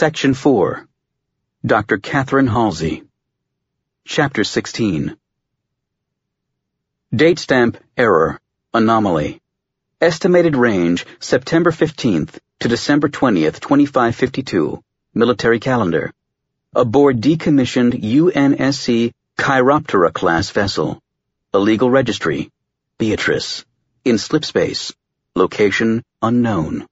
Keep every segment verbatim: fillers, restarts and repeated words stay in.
Section four. Doctor Catherine Halsey. Chapter sixteen. Date stamp error. Anomaly. Estimated range September fifteenth to December twentieth, twenty-five fifty-two. Military calendar. Aboard decommissioned U N S C Chiroptera class vessel. Illegal registry. Beatrice. In slipspace. Location unknown.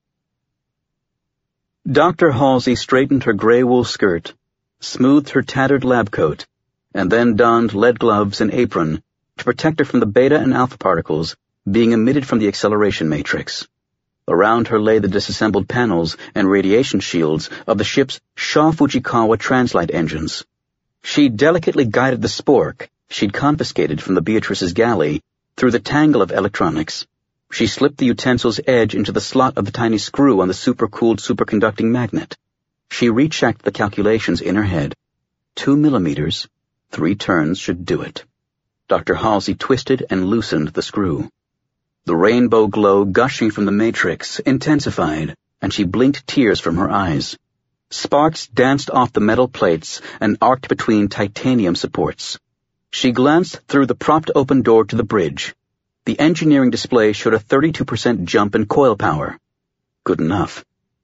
Doctor Halsey straightened her gray wool skirt, smoothed her tattered lab coat, and then donned lead gloves and apron to protect her from the beta and alpha particles being emitted from the acceleration matrix. Around her lay the disassembled panels and radiation shields of the ship's Shaw Fujikawa translite engines. She delicately guided the spork she'd confiscated from the Beatrice's galley through the tangle of electronics. She slipped the utensil's edge into the slot of the tiny screw on the supercooled superconducting magnet. She rechecked the calculations in her head. Two millimeters, three turns should do it. Doctor Halsey twisted and loosened the screw. The rainbow glow gushing from the matrix intensified, and she blinked tears from her eyes. Sparks danced off the metal plates and arced between titanium supports. She glanced through the propped open door to the bridge. The engineering display showed a thirty-two percent jump in coil power. Good enough.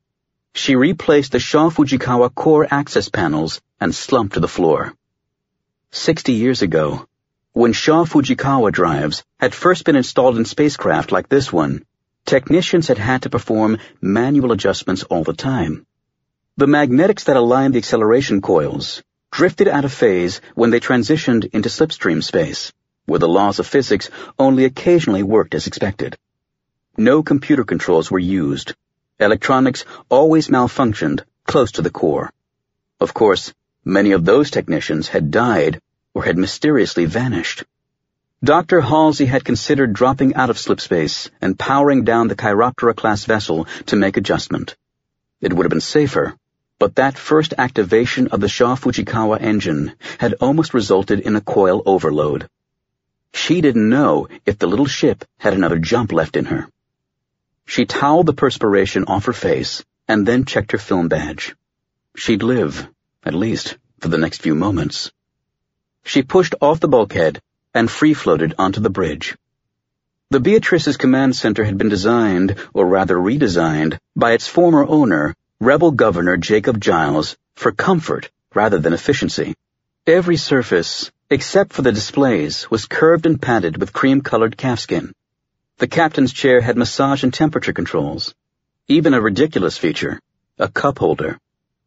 She replaced the Shaw Fujikawa core access panels and slumped to the floor. Sixty years ago, when Shaw Fujikawa drives had first been installed in spacecraft like this one, technicians had had to perform manual adjustments all the time. The magnetics that aligned the acceleration coils drifted out of phase when they transitioned into slipstream space, where the laws of physics only occasionally worked as expected. No computer controls were used. Electronics always malfunctioned close to the core. Of course, many of those technicians had died or had mysteriously vanished. Doctor Halsey had considered dropping out of slipspace and powering down the Chiroptera-class vessel to make adjustment. It would have been safer, but that first activation of the Shaw Fujikawa engine had almost resulted in a coil overload. She didn't know if the little ship had another jump left in her. She toweled the perspiration off her face and then checked her film badge. She'd live, at least, for the next few moments. She pushed off the bulkhead and free-floated onto the bridge. The Beatrice's command center had been designed, or rather redesigned, by its former owner, Rebel Governor Jacob Giles, for comfort rather than efficiency. Every surface, except for the displays, was curved and padded with cream-colored calfskin. The captain's chair had massage and temperature controls. Even a ridiculous feature, a cup holder.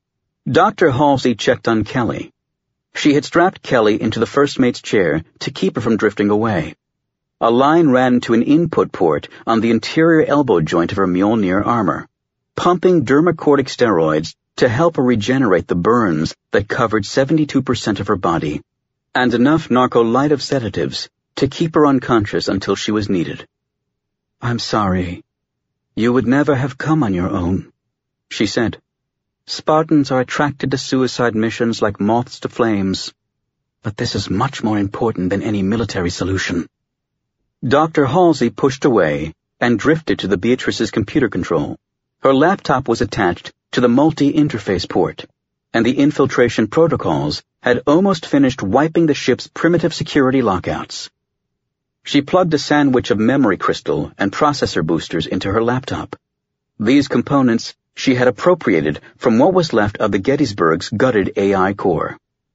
Doctor Halsey checked on Kelly. She had strapped Kelly into the first mate's chair to keep her from drifting away. A line ran to an input port on the interior elbow joint of her Mjolnir armor, pumping dermacortic steroids to help her regenerate the burns that covered seventy-two percent of her body, and enough narcolytive sedatives to keep her unconscious until she was needed. "I'm sorry. You would never have come on your own," she said. "Spartans are attracted to suicide missions like moths to flames, but this is much more important than any military solution." Doctor Halsey pushed away and drifted to the Beatrice's computer control. Her laptop was attached to the multi-interface port, and the infiltration protocols had almost finished wiping the ship's primitive security lockouts. She plugged a sandwich of memory crystal and processor boosters into her laptop. These components she had appropriated from what was left of the Gettysburg's gutted A I core.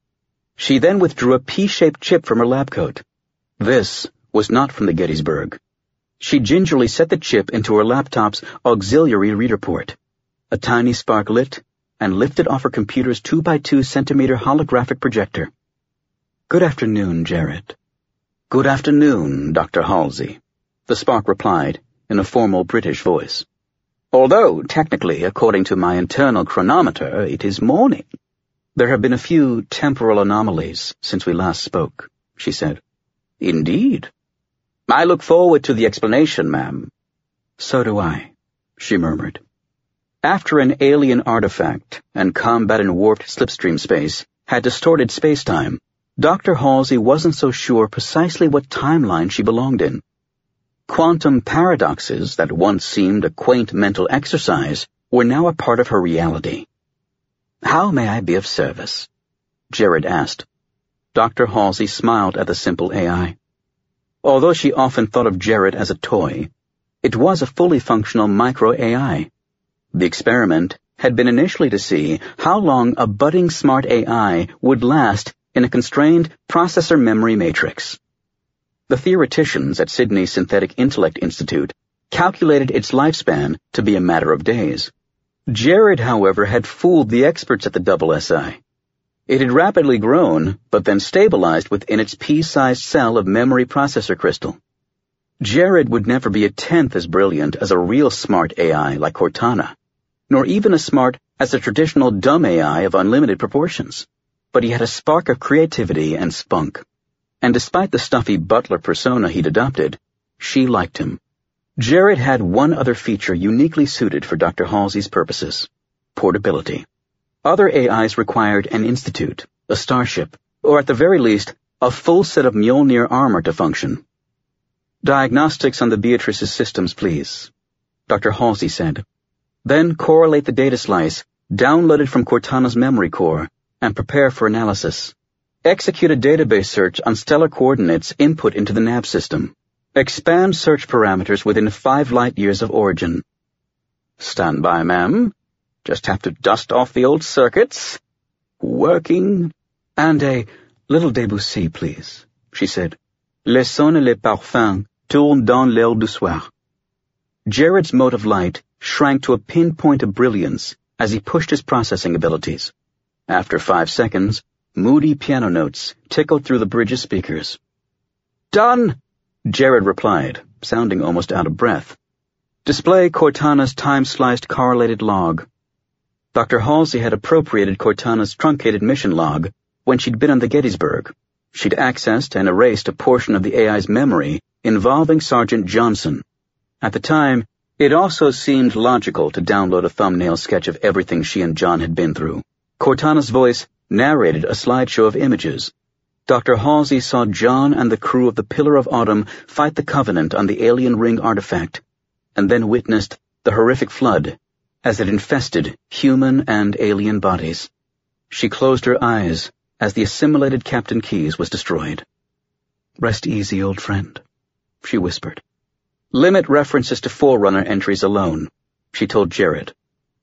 She then withdrew a P-shaped chip from her lab coat. This was not from the Gettysburg. She gingerly set the chip into her laptop's auxiliary reader port. A tiny spark lit and lifted off her computer's two by two centimeter holographic projector. "Good afternoon, Jarrett." "Good afternoon, Doctor Halsey," the spark replied in a formal British voice. "Although, technically, according to my internal chronometer, it is morning." "There have been a few temporal anomalies since we last spoke," she said. "Indeed. I look forward to the explanation, ma'am." "So do I," she murmured. After an alien artifact and combat in warped slipstream space had distorted space-time, Doctor Halsey wasn't so sure precisely what timeline she belonged in. Quantum paradoxes that once seemed a quaint mental exercise were now a part of her reality. How may I be of service? Jared asked. Doctor Halsey smiled at the simple A I. Although she often thought of Jared as a toy, it was a fully functional micro-A I. The experiment had been initially to see how long a budding smart A I would last in a constrained processor memory matrix. The theoreticians at Sydney's Synthetic Intellect Institute calculated its lifespan to be a matter of days. Jared, however, had fooled the experts at the double S I. It had rapidly grown, but then stabilized within its pea-sized cell of memory processor crystal. Jared would never be a tenth as brilliant as a real smart A I like Cortana, nor even as smart as a traditional dumb A I of unlimited proportions. But he had a spark of creativity and spunk. And despite the stuffy butler persona he'd adopted, she liked him. Jared had one other feature uniquely suited for Doctor Halsey's purposes: portability. Other A Is required an institute, a starship, or at the very least, a full set of Mjolnir armor to function. Diagnostics on the Beatrice's systems, please, Doctor Halsey said. Then correlate the data slice, downloaded from Cortana's memory core, and prepare for analysis. Execute a database search on stellar coordinates input into the nav system. Expand search parameters within five light years of origin. Stand by, ma'am. Just have to dust off the old circuits. Working. And a little Debussy, please, she said. Les sons et les parfums tournent dans l'air du soir. Jared's mode of light shrank to a pinpoint of brilliance as he pushed his processing abilities. After five seconds, moody piano notes tickled through the bridge's speakers. Done, Jared replied, sounding almost out of breath. Display Cortana's time-sliced correlated log. Doctor Halsey had appropriated Cortana's truncated mission log when she'd been on the Gettysburg. She'd accessed and erased a portion of the A I's memory involving Sergeant Johnson. At the time, it also seemed logical to download a thumbnail sketch of everything she and John had been through. Cortana's voice narrated a slideshow of images. Doctor Halsey saw John and the crew of the Pillar of Autumn fight the Covenant on the alien ring artifact, and then witnessed the horrific flood as it infested human and alien bodies. She closed her eyes as the assimilated Captain Keyes was destroyed. Rest easy, old friend, she whispered. Limit references to Forerunner entries alone, she told Jared.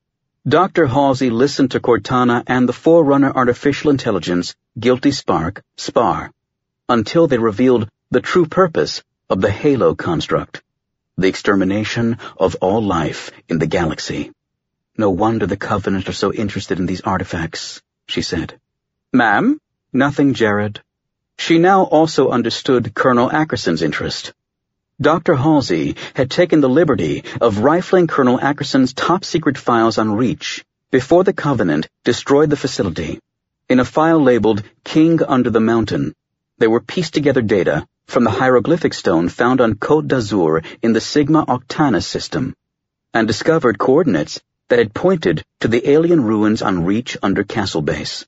Doctor Halsey listened to Cortana and the Forerunner Artificial Intelligence Guilty Spark, SPAR, until they revealed the true purpose of the Halo construct, the extermination of all life in the galaxy. No wonder the Covenant are so interested in these artifacts, she said. Ma'am? Nothing, Jared. She now also understood Colonel Ackerson's interest. Doctor Halsey had taken the liberty of rifling Colonel Ackerson's top-secret files on Reach before the Covenant destroyed the facility. In a file labeled King Under the Mountain, there were pieced-together data from the hieroglyphic stone found on Côte d'Azur in the Sigma Octantis system, and discovered coordinates that had pointed to the alien ruins on Reach under Castle Base.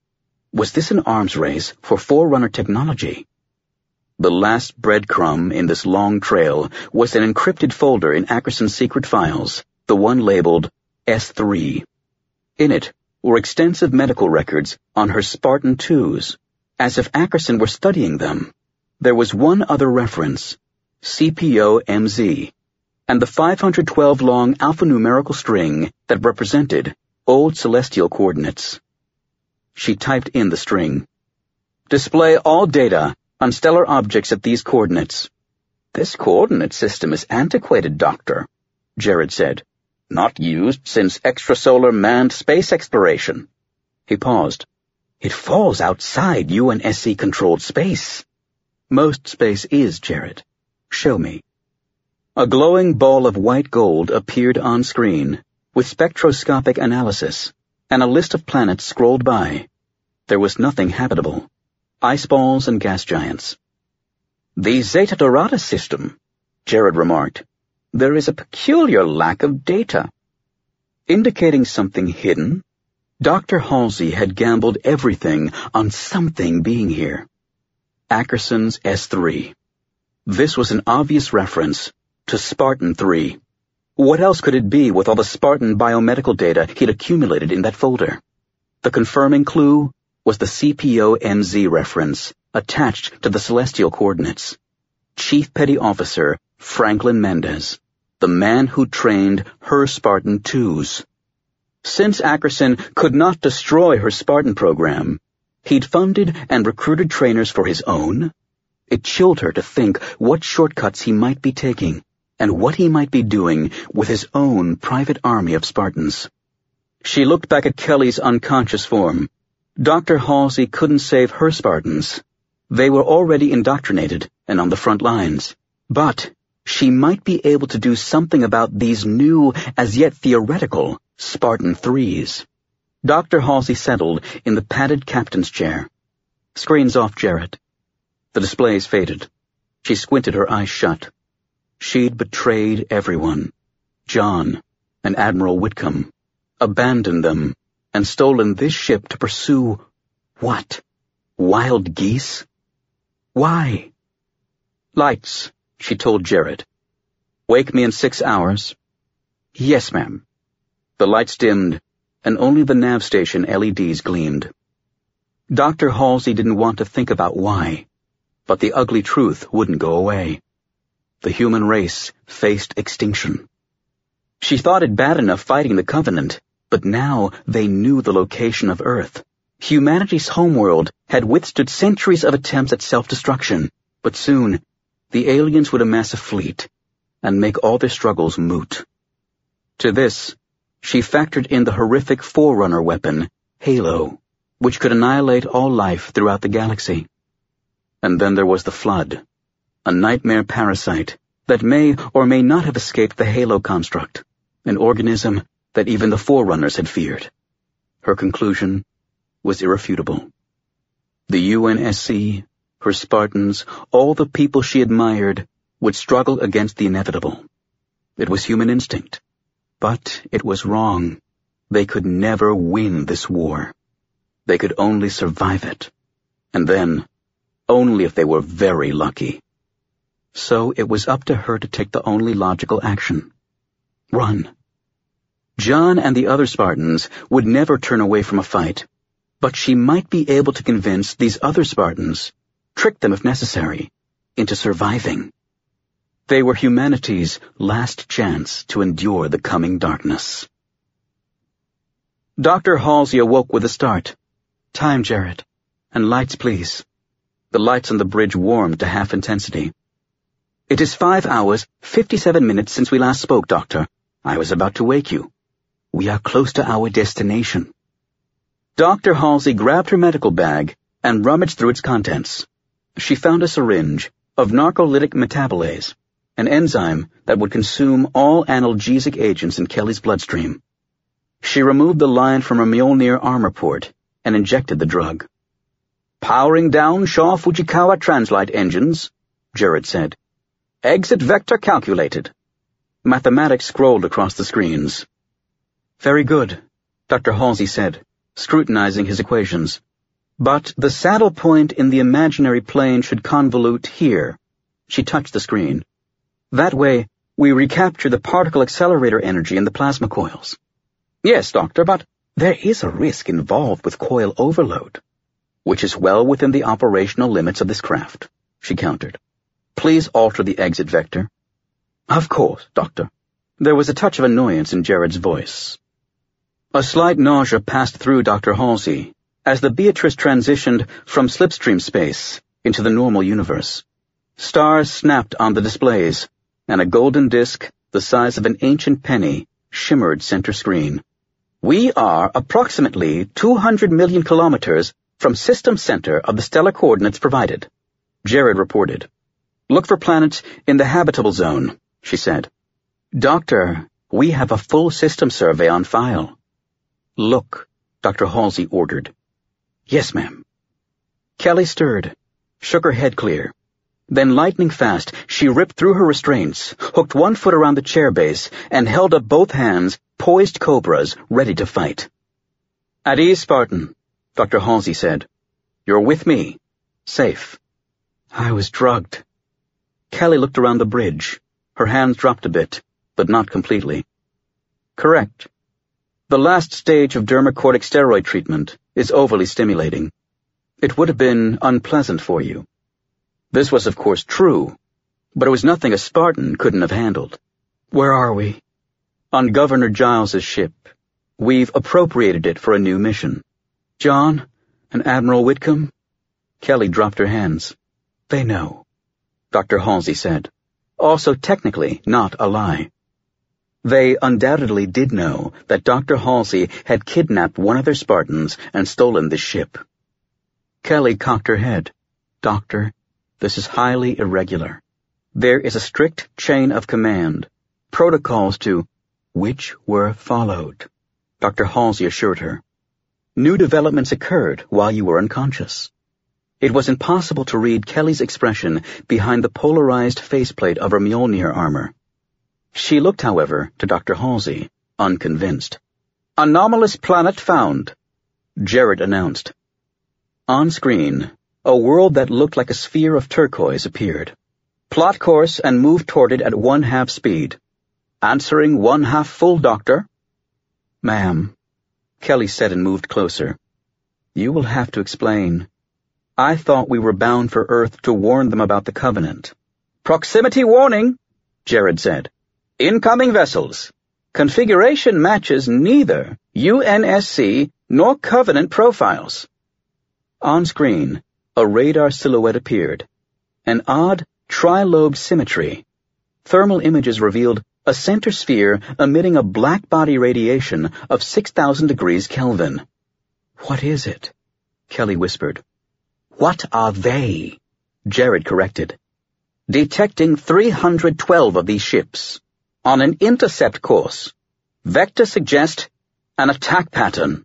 Was this an arms race for Forerunner technology? The last breadcrumb in this long trail was an encrypted folder in Ackerson's secret files, the one labeled S three. In it were extensive medical records on her Spartan twos, as if Ackerson were studying them. There was one other reference, C P O M Z, and the five hundred twelve long alphanumerical string that represented old celestial coordinates. She typed in the string. Display all data on stellar objects at these coordinates. This coordinate system is antiquated, Doctor, Jared said. Not used since extrasolar manned space exploration. He paused. It falls outside U N S C-controlled space. Most space is, Jared. Show me. A glowing ball of white gold appeared on screen, with spectroscopic analysis, and a list of planets scrolled by. There was nothing habitable. Ice balls and gas giants. The Zeta Dorada system, Jared remarked. There is a peculiar lack of data. Indicating something hidden, Doctor Halsey had gambled everything on something being here. Ackerson's S three. This was an obvious reference to Spartan three. What else could it be with all the Spartan biomedical data he'd accumulated in that folder? The confirming clue was the C P O M Z reference attached to the celestial coordinates. Chief Petty Officer Franklin Mendez, the man who trained her Spartan twos. Since Ackerson could not destroy her Spartan program, he'd funded and recruited trainers for his own. It chilled her to think what shortcuts he might be taking and what he might be doing with his own private army of Spartans. She looked back at Kelly's unconscious form. Doctor Halsey couldn't save her Spartans. They were already indoctrinated and on the front lines. But she might be able to do something about these new, as yet theoretical, Spartan threes. Doctor Halsey settled in the padded captain's chair. Screens off, Jarrett. The displays faded. She squinted her eyes shut. She'd betrayed everyone. John and Admiral Whitcomb. Abandoned them and stolen this ship to pursue what? Wild geese? Why? Lights, she told Jarrett. Wake me in six hours. Yes, ma'am. The lights dimmed, and only the nav station L E Ds gleamed. Doctor Halsey didn't want to think about why, but the ugly truth wouldn't go away. The human race faced extinction. She thought it bad enough fighting the Covenant, but now they knew the location of Earth. Humanity's homeworld had withstood centuries of attempts at self-destruction, but soon the aliens would amass a fleet and make all their struggles moot. To this, she factored in the horrific Forerunner weapon, Halo, which could annihilate all life throughout the galaxy. And then there was the Flood, a nightmare parasite that may or may not have escaped the Halo construct, an organism that even the Forerunners had feared. Her conclusion was irrefutable. The U N S C, her Spartans, all the people she admired, would struggle against the inevitable. It was human instinct, but it was wrong. They could never win this war. They could only survive it, and then only if they were very lucky. So it was up to her to take the only logical action. Run. John and the other Spartans would never turn away from a fight, but she might be able to convince these other Spartans, trick them if necessary, into surviving. They were humanity's last chance to endure the coming darkness. Doctor Halsey awoke with a start. Time, Jarrett. And lights, please. The lights on the bridge warmed to half intensity. It is five hours, fifty-seven minutes since we last spoke, Doctor. I was about to wake you. We are close to our destination. Doctor Halsey grabbed her medical bag and rummaged through its contents. She found a syringe of narcolytic metabolase, an enzyme that would consume all analgesic agents in Kelly's bloodstream. She removed the line from her Mjolnir armor port and injected the drug. Powering down Shaw Fujikawa translite engines, Jarrett said. Exit vector calculated. Mathematics scrolled across the screens. Very good, Doctor Halsey said, scrutinizing his equations. But the saddle point in the imaginary plane should convolute here. She touched the screen. That way, we recapture the particle accelerator energy in the plasma coils. Yes, Doctor, but there is a risk involved with coil overload, which is well within the operational limits of this craft, she countered. Please alter the exit vector. Of course, Doctor. There was a touch of annoyance in Jarrett's voice. A slight nausea passed through Doctor Halsey as the Beatrice transitioned from slipstream space into the normal universe. Stars snapped on the displays, and a golden disk the size of an ancient penny shimmered center screen. We are approximately two hundred million kilometers from system center of the stellar coordinates provided, Jarrett reported. Look for planets in the habitable zone, she said. Doctor, we have a full system survey on file. Look, Doctor Halsey ordered. Yes, ma'am. Kelly stirred, shook her head clear. Then lightning fast, she ripped through her restraints, hooked one foot around the chair base, and held up both hands, poised cobras, ready to fight. At ease, Spartan, Doctor Halsey said. You're with me. Safe. I was drugged. Kelly looked around the bridge. Her hands dropped a bit, but not completely. Correct. The last stage of dermacortic steroid treatment is overly stimulating. It would have been unpleasant for you. This was of course true, but it was nothing a Spartan couldn't have handled. Where are we? On Governor Giles's ship. We've appropriated it for a new mission. John and Admiral Whitcomb? Kelly dropped her hands. They know, Doctor Halsey said. Also technically not a lie. They undoubtedly did know that Doctor Halsey had kidnapped one of their Spartans and stolen the ship. Kelly cocked her head. Doctor, this is highly irregular. There is a strict chain of command, protocols to which were followed, Doctor Halsey assured her. New developments occurred while you were unconscious. It was impossible to read Kelly's expression behind the polarized faceplate of her Mjolnir armor. She looked, however, to Doctor Halsey, unconvinced. Anomalous planet found, Jared announced. On screen, a world that looked like a sphere of turquoise appeared. Plot course and move toward it at one-half speed. Answering one-half full, Doctor. Ma'am, Kelly said and moved closer. You will have to explain. I thought we were bound for Earth to warn them about the Covenant. Proximity warning, Jared said. Incoming vessels. Configuration matches neither U N S C nor Covenant profiles. On screen, a radar silhouette appeared. An odd, tri-lobed symmetry. Thermal images revealed a center sphere emitting a black body radiation of six thousand degrees Kelvin. What is it? Kelly whispered. What are they? Jared corrected. Detecting three hundred twelve of these ships. On an intercept course. Vector suggest an attack pattern.